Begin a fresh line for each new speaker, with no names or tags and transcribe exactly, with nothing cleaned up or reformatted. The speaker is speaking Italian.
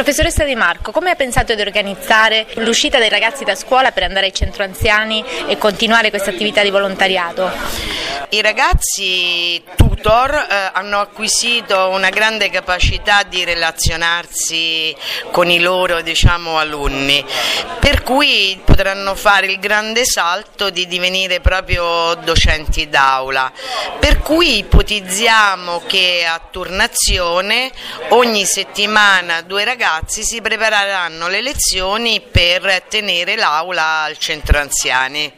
Professoressa Di Marco, come ha pensato di organizzare l'uscita dei ragazzi da scuola per andare ai centro anziani e continuare questa attività di volontariato?
I ragazzi tutor eh, hanno acquisito una grande capacità di relazionarsi con i loro, diciamo, alunni, per cui potranno fare il grande salto di divenire proprio docenti d'aula, per cui ipotizziamo che a turnazione ogni settimana due ragazzi si prepareranno le lezioni per tenere l'aula al centro anziani.